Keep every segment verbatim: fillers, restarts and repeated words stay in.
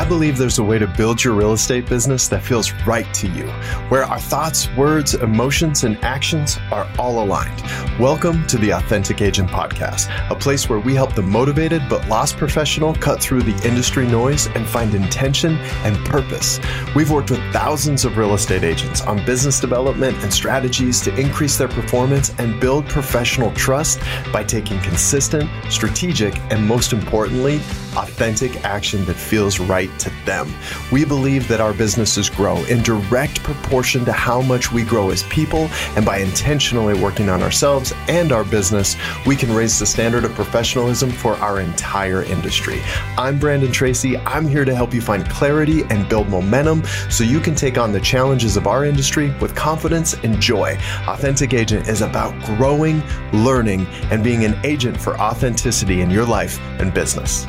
believe there's a way to build your real estate business that feels right to you, where our thoughts, words, emotions, and actions are all aligned. Welcome to the Authentic Agent Podcast, a place where we help the motivated but lost professional cut through the industry noise and find intention and purpose. We've worked with thousands of real estate agents on business development and strategies to increase their performance and build professional trust by taking consistent, strategic, and most importantly, authentic action that feels right to them. We believe that our businesses grow in direct proportion to how much we grow as people, and by intentionally working on ourselves and our business, we can raise the standard of professionalism for our entire industry. I'm Brandon Tracy. I'm here to help you find clarity and build momentum so you can take on the challenges of our industry with confidence and joy. Authentic Agent is about growing, learning, and being an agent for authenticity in your life and business.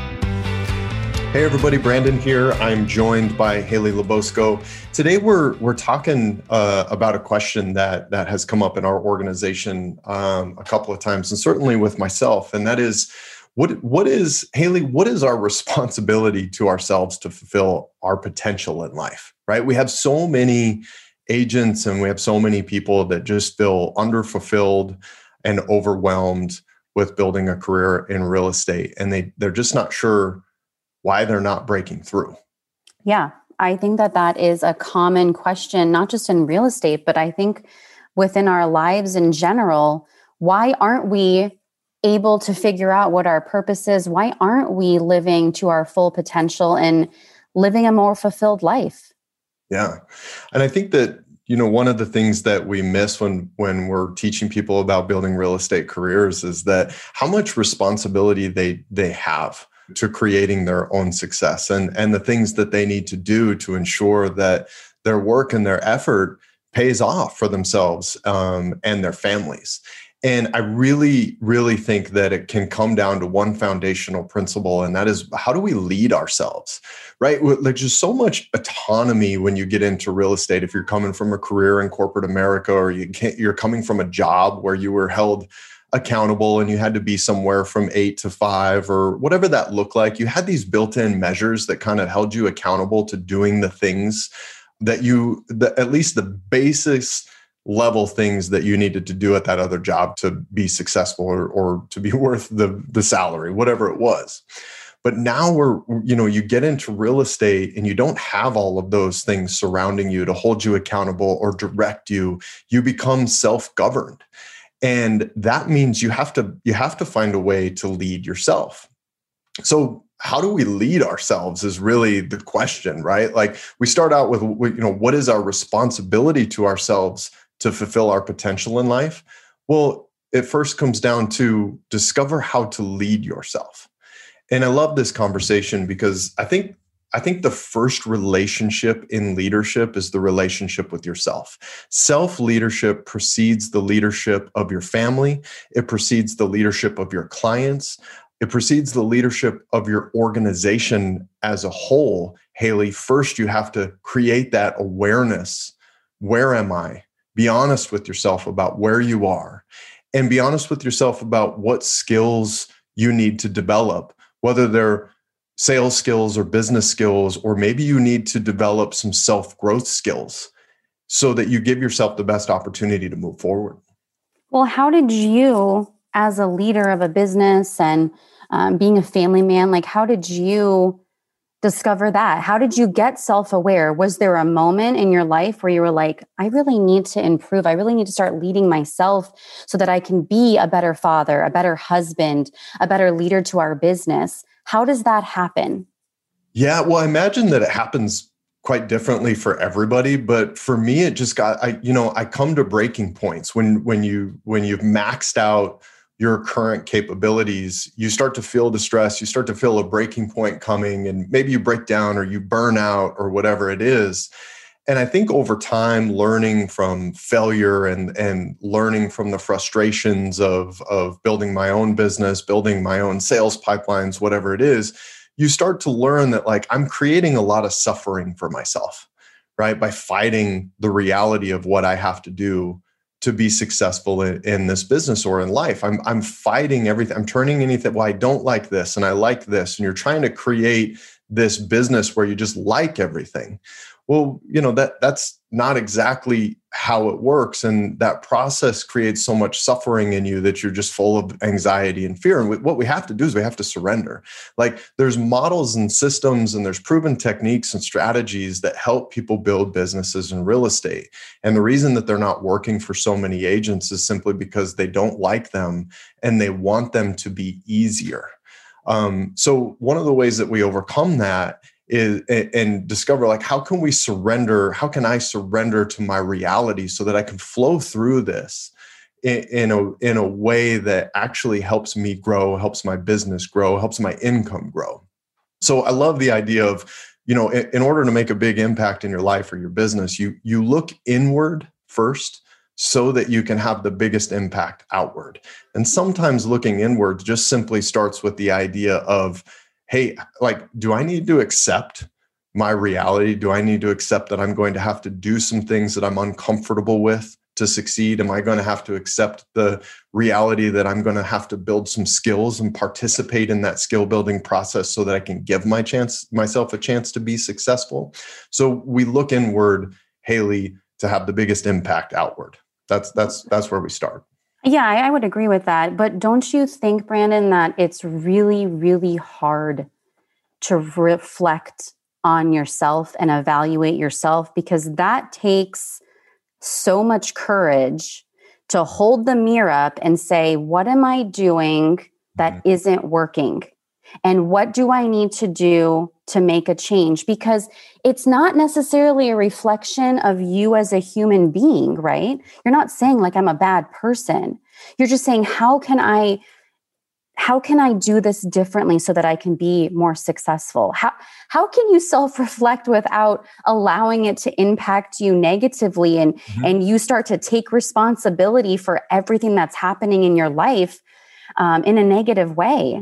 Hey everybody, Brandon here. I'm joined by Haley Labosco. Today we're we're talking uh, about a question that that has come up in our organization um, a couple of times, and certainly with myself, and that is, what what is Haley? What is our responsibility to ourselves to fulfill our potential in life? Right? We have so many agents, and we have so many people that just feel underfulfilled and overwhelmed with building a career in real estate, and they they're just not sure why they're not breaking through. Yeah, I think that that is a common question, not just in real estate, but I think within our lives in general. Why aren't we able to figure out what our purpose is? Why aren't we living to our full potential and living a more fulfilled life? Yeah. And I think that, you know, one of the things that we miss when when we're teaching people about building real estate careers is that how much responsibility they they have to creating their own success, and, and the things that they need to do to ensure that their work and their effort pays off for themselves um, and their families. And I really, really think that it can come down to one foundational principle, and that is, how do we lead ourselves, right? There's just so much autonomy when you get into real estate. If you're coming from a career in corporate America, or you can't, you're coming from a job where you were held accountable and you had to be somewhere from eight to five or whatever that looked like, you had these built-in measures that kind of held you accountable to doing the things that you, the, at least the basis level things that you needed to do at that other job to be successful, or, or to be worth the, the salary, whatever it was. But now we're, you know, you get into real estate and you don't have all of those things surrounding you to hold you accountable or direct you. You become self-governed. And that means you have to you have to find a way to lead yourself. So how do we lead ourselves is really the question, right? Like, we start out with, you know, what is our responsibility to ourselves to fulfill our potential in life? Well, it first comes down to discover how to lead yourself. And I love this conversation because I think I think the first relationship in leadership is the relationship with yourself. Self-leadership precedes the leadership of your family. It precedes the leadership of your clients. It precedes the leadership of your organization as a whole. Haley, first you have to create that awareness. Where am I? Be honest with yourself about where you are, and be honest with yourself about what skills you need to develop, whether they're sales skills or business skills, or maybe you need to develop some self-growth skills so that you give yourself the best opportunity to move forward. Well, how did you, as a leader of a business and um, being a family man, like how did you discover that? How did you get self-aware? Was there a moment in your life where you were like, I really need to improve. I really need to start leading myself so that I can be a better father, a better husband, a better leader to our business? How does that happen? Yeah, well, I imagine that it happens quite differently for everybody, but for me, it just got, I, you know, I come to breaking points when, when you, when you've maxed out your current capabilities, you start to feel distress, you start to feel a breaking point coming, and maybe you break down or you burn out or whatever it is. And I think over time, learning from failure and, and learning from the frustrations of, of building my own business, building my own sales pipelines, whatever it is, you start to learn that, like, I'm creating a lot of suffering for myself, right? By fighting the reality of what I have to do to be successful in, in this business or in life. I'm I'm fighting everything. I'm turning anything. Well, I don't like this and I like this. And you're trying to create this business where you just like everything. Well, you know, that that's not exactly how it works. And that process creates so much suffering in you that you're just full of anxiety and fear. And we, what we have to do is we have to surrender. Like there's models and systems and there's proven techniques and strategies that help people build businesses in real estate. And the reason that they're not working for so many agents is simply because they don't like them and they want them to be easier. Um, so one of the ways that we overcome that is and discover, like, how can we surrender? How can I surrender to my reality so that I can flow through this in, in a in a way that actually helps me grow, helps my business grow, helps my income grow? So I love the idea of, you know, in, in order to make a big impact in your life or your business, you you look inward first so that you can have the biggest impact outward. And sometimes looking inward just simply starts with the idea of, hey, like, do I need to accept my reality? Do I need to accept that I'm going to have to do some things that I'm uncomfortable with to succeed? Am I going to have to accept the reality that I'm going to have to build some skills and participate in that skill building process so that I can give my chance, myself a chance to be successful? So we look inward, Haley, to have the biggest impact outward. That's that's that's where we start. Yeah, I, I would agree with that. But don't you think, Brandon, that it's really, really hard to reflect on yourself and evaluate yourself? Because that takes so much courage to hold the mirror up and say, what am I doing that mm-hmm. isn't working? And what do I need to do to make a change? Because it's not necessarily a reflection of you as a human being, right? You're not saying like I'm a bad person. You're just saying, how can I, how can I do this differently so that I can be more successful? How, how can you self-reflect without allowing it to impact you negatively and, mm-hmm. and you start to take responsibility for everything that's happening in your life um, in a negative way?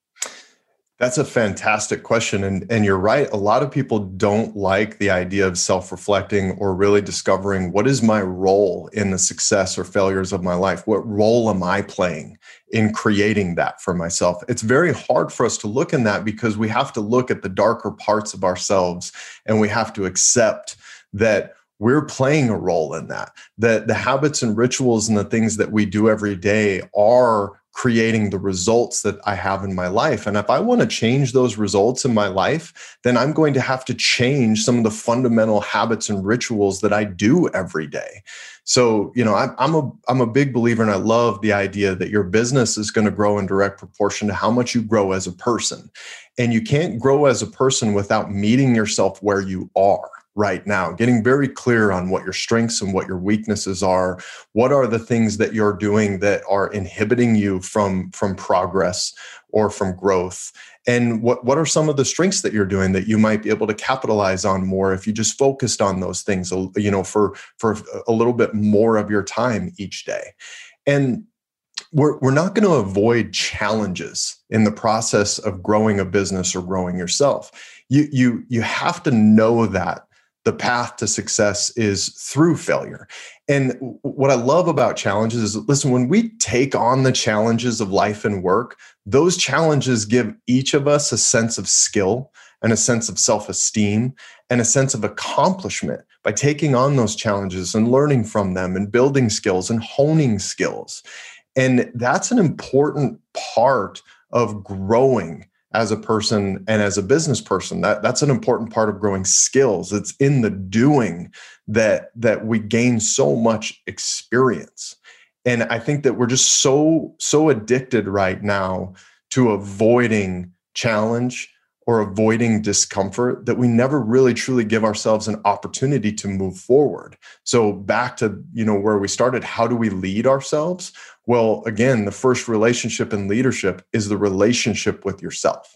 That's a fantastic question. And, and you're right. A lot of people don't like the idea of self-reflecting or really discovering what is my role in the success or failures of my life? What role am I playing in creating that for myself? It's very hard for us to look in that because we have to look at the darker parts of ourselves and we have to accept that we're playing a role in that, that the habits and rituals and the things that we do every day are creating the results that I have in my life. And if I want to change those results in my life, then I'm going to have to change some of the fundamental habits and rituals that I do every day. So, you know, I'm, I'm a I'm a big believer, and I love the idea that your business is going to grow in direct proportion to how much you grow as a person. And you can't grow as a person without meeting yourself where you are right now, getting very clear on what your strengths and what your weaknesses are. What are the things that you're doing that are inhibiting you from, from progress or from growth? And what, what are some of the strengths that you're doing that you might be able to capitalize on more if you just focused on those things, you know, for, for a little bit more of your time each day? And We're, we're not going to avoid challenges in the process of growing a business or growing yourself. You, you, you have to know that the path to success is through failure. And what I love about challenges is, listen, when we take on the challenges of life and work, those challenges give each of us a sense of skill and a sense of self-esteem and a sense of accomplishment by taking on those challenges and learning from them and building skills and honing skills. And that's an important part of growing as a person and as a business person. That, that's an important part of growing skills. It's in the doing that, that we gain so much experience. And I think that we're just so, so addicted right now to avoiding challenge or avoiding discomfort that we never really truly give ourselves an opportunity to move forward. So back to, you know, where we started, how do we lead ourselves? Well, again, the first relationship in leadership is the relationship with yourself.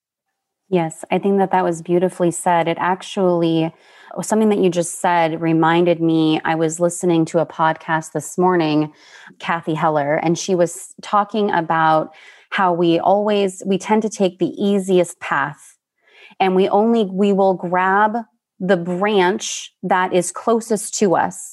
Yes, I think that that was beautifully said. It actually, something that you just said reminded me, I was listening to a podcast this morning, Kathy Heller, and she was talking about how we always, we tend to take the easiest path, and we only, we will grab the branch that is closest to us,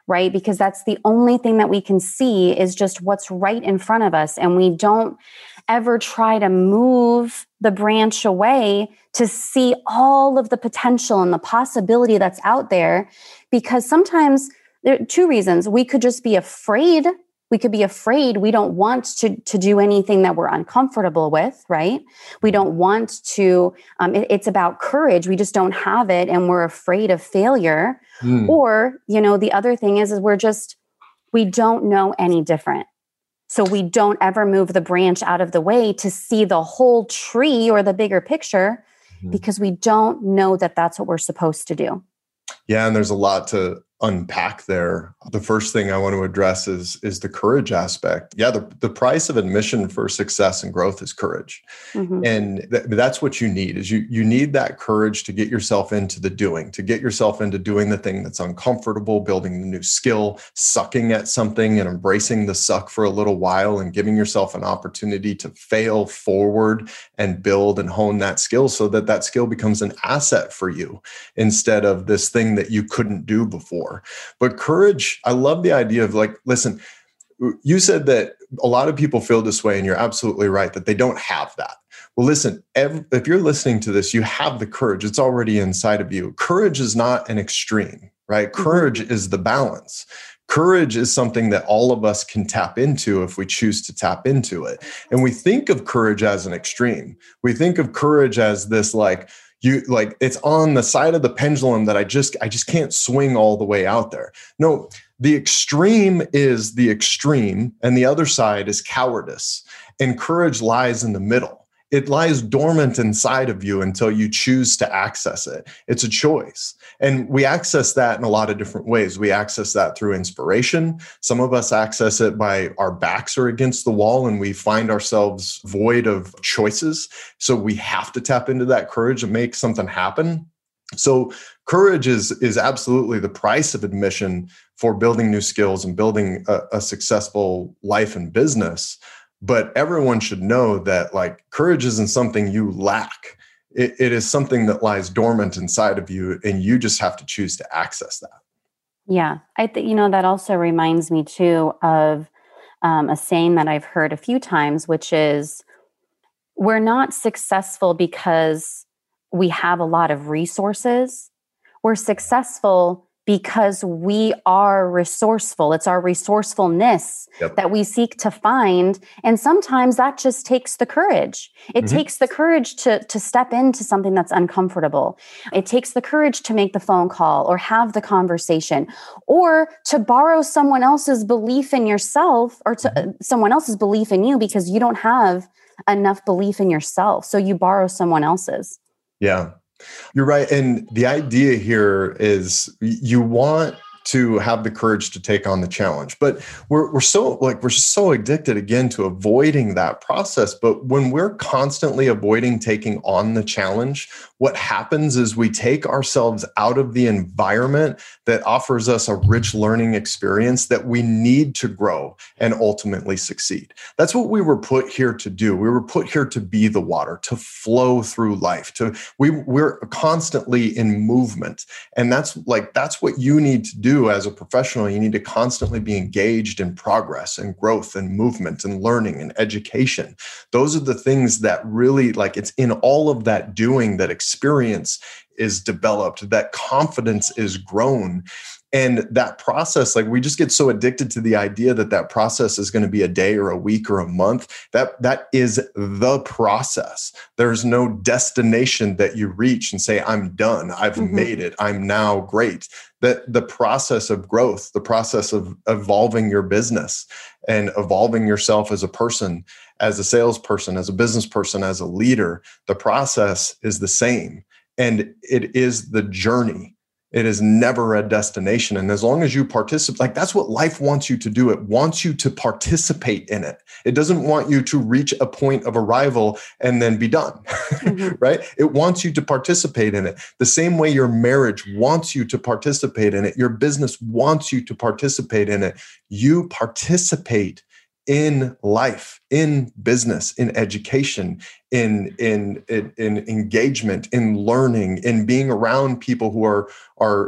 right? Because that's the only thing that we can see is just what's right in front of us. And we don't ever try to move the branch away to see all of the potential and the possibility that's out there. Because sometimes there are two reasons. We could just be afraid. We could be afraid. We don't want to, to do anything that we're uncomfortable with, right? We don't want to, um, it, it's about courage. We just don't have it and we're afraid of failure. Mm. Or, you know, the other thing is, is we're just, we don't know any different. So we don't ever move the branch out of the way to see the whole tree or the bigger picture mm. because we don't know that that's what we're supposed to do. Yeah, and there's a lot to unpack there. The first thing I want to address is, is the courage aspect. Yeah, the, the price of admission for success and growth is courage. Mm-hmm. And th- that's what you need, is you, you need that courage to get yourself into the doing, to get yourself into doing the thing that's uncomfortable, building the new skill, sucking at something and embracing the suck for a little while and giving yourself an opportunity to fail forward and build and hone that skill so that that skill becomes an asset for you instead of this thing that you couldn't do before. But courage, I love the idea of like, listen, you said that a lot of people feel this way, and you're absolutely right that they don't have that. Well, listen, every, if you're listening to this, you have the courage. It's already inside of you. Courage is not an extreme, right? Mm-hmm. Courage is the balance. Courage is something that all of us can tap into if we choose to tap into it. And we think of courage as an extreme. We think of courage as this like, You like it's on the side of the pendulum that I just I just can't swing all the way out there. No, the extreme is the extreme, and the other side is cowardice. And courage lies in the middle. It lies dormant inside of you until you choose to access it. It's a choice. And we access that in a lot of different ways. We access that through inspiration. Some of us access it by our backs are against the wall and we find ourselves void of choices. So we have to tap into that courage and make something happen. So courage is, is absolutely the price of admission for building new skills and building a, a successful life and business. But everyone should know that like courage isn't something you lack. It, it is something that lies dormant inside of you, and you just have to choose to access that. Yeah, I think, you know, that also reminds me too of um, a saying that I've heard a few times, which is we're not successful because we have a lot of resources. We're successful because we are resourceful. It's our resourcefulness yep. that we seek to find. And sometimes that just takes the courage. It mm-hmm. takes the courage to, to step into something that's uncomfortable. It takes the courage to make the phone call or have the conversation or to borrow someone else's belief in yourself or to mm-hmm. uh, someone else's belief in you because you don't have enough belief in yourself. So you borrow someone else's. Yeah. You're right. And the idea here is you want to have the courage to take on the challenge, but we're we're so like we're so addicted again to avoiding that process. But when we're constantly avoiding taking on the challenge, what happens is we take ourselves out of the environment that offers us a rich learning experience that we need to grow and ultimately succeed. That's what we were put here to do. We were put here to be the water, to flow through life. To we we're constantly in movement, and that's like that's what you need to do. As a professional, you need to constantly be engaged in progress and growth and movement and learning and education. Those are the things that really like it's in all of that doing that experience is developed, that confidence is grown. And that process, like we just get so addicted to the idea that that process is going to be a day or a week or a month. That that is the process. There's no destination that you reach and say, I'm done. I've mm-hmm. made it. I'm now great. That the process of growth, the process of evolving your business and evolving yourself as a person, as a salesperson, as a business person, as a leader, the process is the same. And it is the journey. It is never a destination. And as long as you participate, like that's what life wants you to do. It wants you to participate in it. It doesn't want you to reach a point of arrival and then be done, mm-hmm. right? It wants you to participate in it. The same way your marriage wants you to participate in it. Your business wants you to participate in it. You participate in life, in business, in education, in, in, in, in engagement, in learning, in being around people who are, are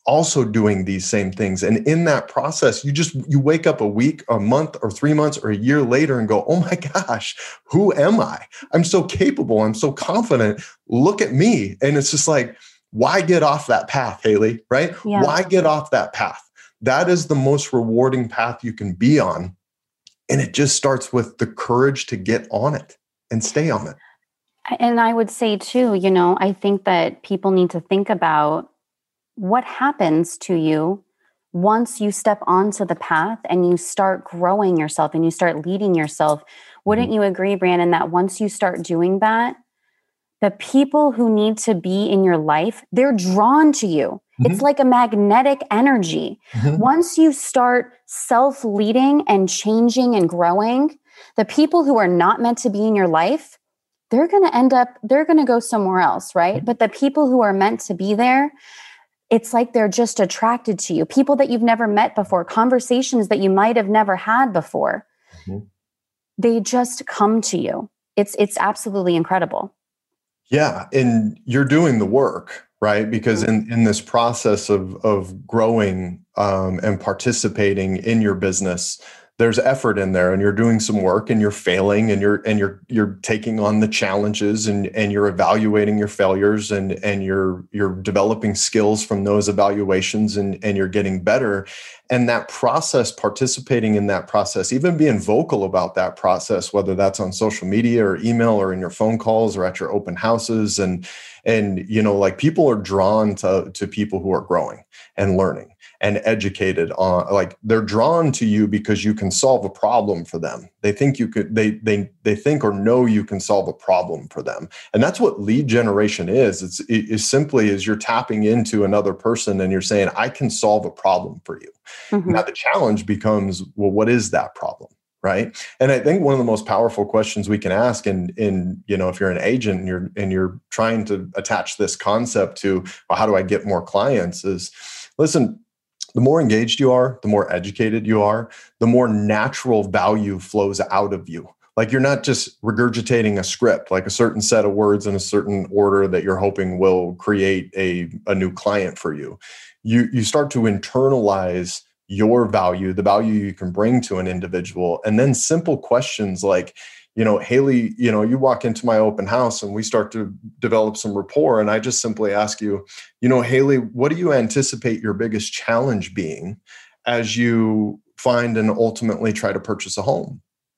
also doing these same things. And in that process, you just, you wake up a week, a month, or three months, or a year later and go, oh my gosh, who am I? I'm so capable. I'm so confident. Look at me. And it's just like, why get off that path, Haley, right? Yeah. Why get off that path? That is the most rewarding path you can be on. And it just starts with the courage to get on it and stay on it. And I would say too, you know, I think that people need to think about what happens to you once you step onto the path and you start growing yourself and you start leading yourself. Wouldn't mm-hmm. you agree, Brandon, that once you start doing that, the people who need to be in your life, they're drawn to you. Mm-hmm. It's like a magnetic energy. Mm-hmm. Once you start self-leading and changing and growing, the people who are not meant to be in your life, they're going to end up, they're going to go somewhere else, right? Mm-hmm. But the people who are meant to be there, it's like they're just attracted to you. People that you've never met before, conversations that you might have never had before. Mm-hmm. They just come to you. It's it's absolutely incredible. Yeah. And you're doing the work, right? Because in, in this process of, of growing um, and participating in your business, there's effort in there, and you're doing some work, and you're failing, and you're and you're you're taking on the challenges, and and you're evaluating your failures, and and you're you're developing skills from those evaluations, and and you're getting better. And that process, participating in that process, even being vocal about that process, whether that's on social media or email or in your phone calls or at your open houses, and and you know, like, people are drawn to to people who are growing and learning and educated on, like, they're drawn to you because you can solve a problem for them. They think you could, they, they, they think or know you can solve a problem for them. And that's what lead generation is. It's, it is simply as you're tapping into another person and you're saying, I can solve a problem for you. Mm-hmm. Now the challenge becomes, well, what is that problem? Right. And I think one of the most powerful questions we can ask, in, in, you know, if you're an agent and you're, and you're trying to attach this concept to, well, how do I get more clients, is, listen, the more engaged you are, the more educated you are, the more natural value flows out of you. Like, you're not just regurgitating a script, like a certain set of words in a certain order that you're hoping will create a, a new client for you. You, you start to internalize your value, the value you can bring to an individual. And then simple questions like, you know, Haley, you know, you walk into my open house and we start to develop some rapport. And I just simply ask you, you know, Haley, what do you anticipate your biggest challenge being as you find and ultimately try to purchase a home?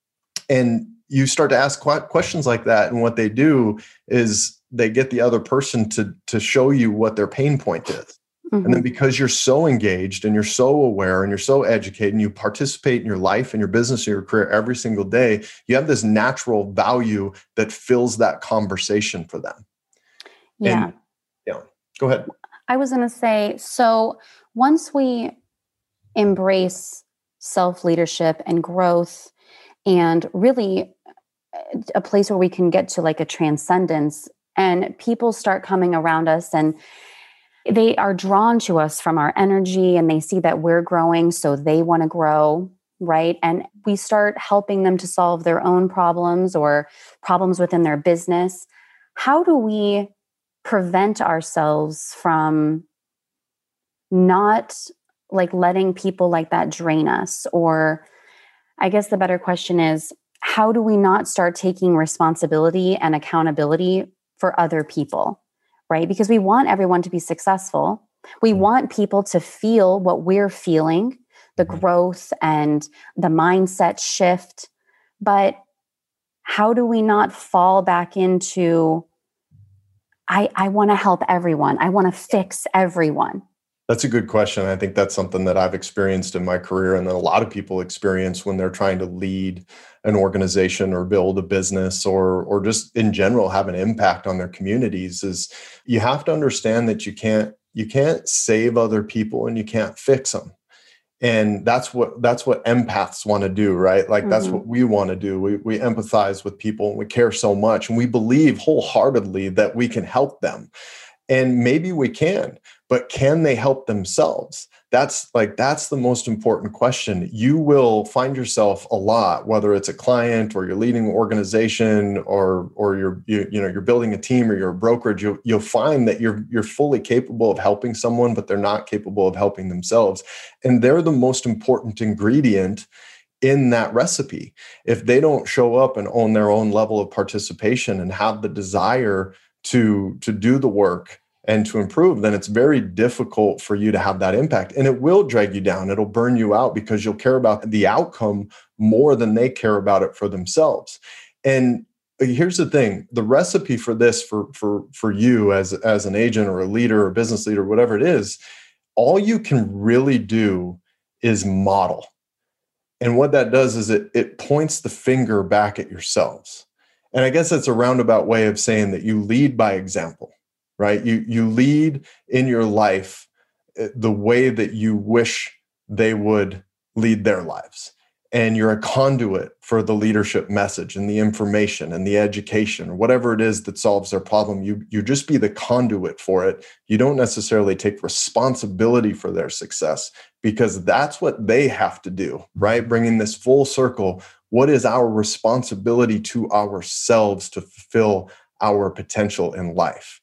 And you start to ask questions like that. And what they do is they get the other person to, to show you what their pain point is. Mm-hmm. And then because you're so engaged and you're so aware and you're so educated and you participate in your life and your business and your career every single day, you have this natural value that fills that conversation for them. Yeah. And, yeah. Go ahead. I was going to say, so once we embrace self-leadership and growth and really a place where we can get to like a transcendence, and people start coming around us and they are drawn to us from our energy, and they see that we're growing, so they want to grow, right? And we start helping them to solve their own problems or problems within their business. How do we prevent ourselves from not like letting people like that drain us? Or I guess the better question is, how do we not start taking responsibility and accountability for other people? Right? Because we want everyone to be successful. We want people to feel what we're feeling, the growth and the mindset shift. But how do we not fall back into, I, I want to help everyone. I want to fix everyone. That's a good question. I think that's something that I've experienced in my career, and that a lot of people experience when they're trying to lead an organization or build a business, or or just in general have an impact on their communities. Is you have to understand that you can't you can't save other people and you can't fix them. And that's what that's what empaths want to do, right? Like, mm-hmm. That's what we want to do. We we empathize with people, and we care so much, and we believe wholeheartedly that we can help them. And maybe we can, but can they help themselves? That's like, that's the most important question. You will find yourself a lot, whether it's a client or you're leading an organization or, or you're, you, you know, you're building a team or you're a brokerage, you'll, you'll find that you're, you're fully capable of helping someone, but they're not capable of helping themselves. And they're the most important ingredient in that recipe. If they don't show up and own their own level of participation and have the desire to, to do the work and to improve, then it's very difficult for you to have that impact. And it will drag you down. It'll burn you out because you'll care about the outcome more than they care about it for themselves. And here's the thing, the recipe for this, for, for, for you as, as an agent or a leader or business leader, whatever it is, all you can really do is model. And what that does is it, it points the finger back at yourselves. And I guess that's a roundabout way of saying that you lead by example. Right? You you lead in your life the way that you wish they would lead their lives. And you're a conduit for the leadership message and the information and the education or whatever it is that solves their problem. You, you just be the conduit for it. You don't necessarily take responsibility for their success because that's what they have to do, right? Bringing this full circle. What is our responsibility to ourselves to fulfill our potential in life?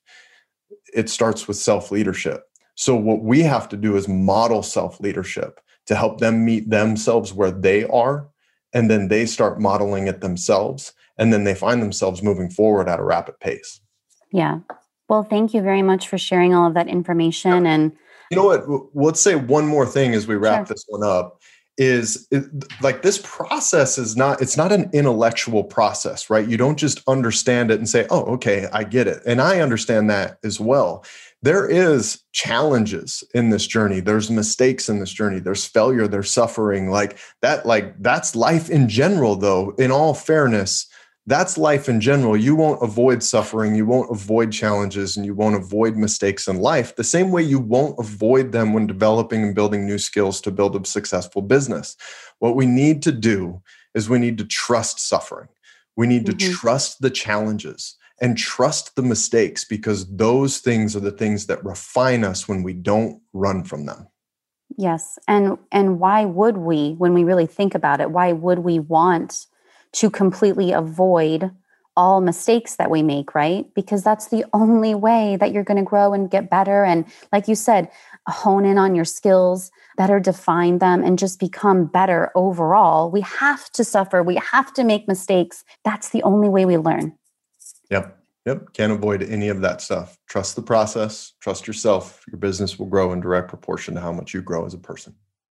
It starts with self-leadership. So what we have to do is model self-leadership to help them meet themselves where they are. And then they start modeling it themselves. And then they find themselves moving forward at a rapid pace. Yeah. Well, thank you very much for sharing all of that information. And you know what? Let's say one more thing as we wrap Sure. this one up. Is it, like this process is not, it's not an intellectual process, right? You don't just understand it and say, oh, okay, I get it. And I understand that as well. There is challenges in this journey. There's mistakes in this journey. There's failure, there's suffering like that. Like that's life in general, though, in all fairness, that's life in general. You won't avoid suffering. You won't avoid challenges and you won't avoid mistakes in life the same way you won't avoid them when developing and building new skills to build a successful business. What we need to do is we need to trust suffering. We need mm-hmm. to trust the challenges and trust the mistakes because those things are the things that refine us when we don't run from them. Yes. And, and why would we, when we really think about it, why would we want to completely avoid all mistakes that we make, right? Because that's the only way that you're going to grow and get better. And like you said, hone in on your skills, better define them, and just become better overall. We have to suffer. We have to make mistakes. That's the only way we learn. Yep. Yep. Can't avoid any of that stuff. Trust the process. Trust yourself. Your business will grow in direct proportion to how much you grow as a person.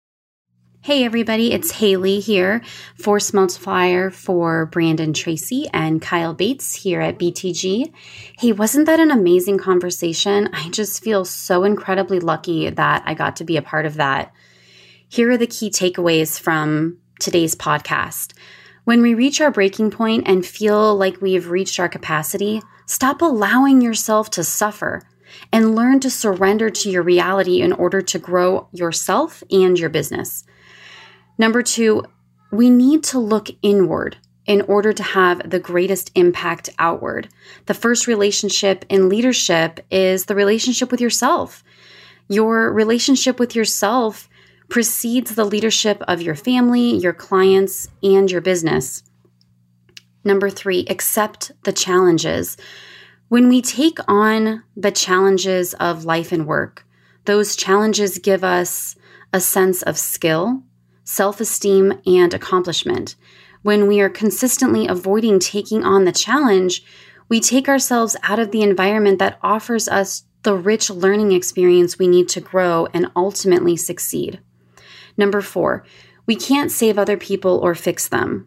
Hey everybody, it's Haley here, Force Multiplier for Brandon Tracy and Kyle Bates here at B T G. Hey, wasn't that an amazing conversation? I just feel so incredibly lucky that I got to be a part of that. Here are the key takeaways from today's podcast. When we reach our breaking point and feel like we have reached our capacity, stop allowing yourself to suffer and learn to surrender to your reality in order to grow yourself and your business. Number two, we need to look inward in order to have the greatest impact outward. The first relationship in leadership is the relationship with yourself. Your relationship with yourself precedes the leadership of your family, your clients, and your business. Number three, accept the challenges. When we take on the challenges of life and work, those challenges give us a sense of skill, self-esteem, and accomplishment. When we are consistently avoiding taking on the challenge, we take ourselves out of the environment that offers us the rich learning experience we need to grow and ultimately succeed. Number four, we can't save other people or fix them.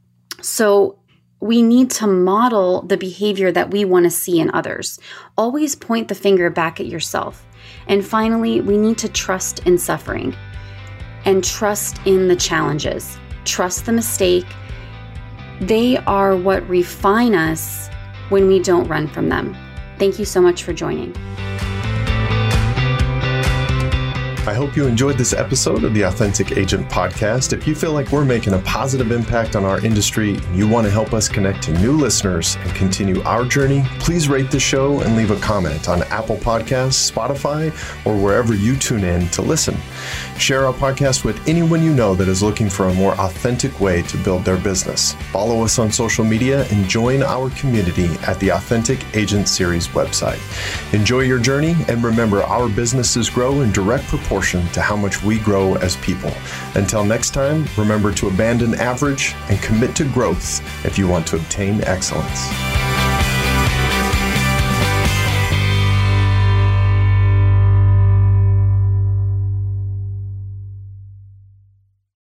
So we need to model the behavior that we want to see in others. Always point the finger back at yourself. And finally, we need to trust in suffering. And trust in the challenges. Trust the mistake. They are what refine us when we don't run from them. Thank you so much for joining. I hope you enjoyed this episode of the Authentic Agent Podcast. If you feel like we're making a positive impact on our industry and you want to help us connect to new listeners and continue our journey, please rate the show and leave a comment on Apple Podcasts, Spotify, or wherever you tune in to listen. Share our podcast with anyone you know that is looking for a more authentic way to build their business. Follow us on social media and join our community at the Authentic Agent Series website. Enjoy your journey, and remember, our businesses grow in direct proportion to how much we grow as people. Until next time, remember to abandon average and commit to growth if you want to obtain excellence.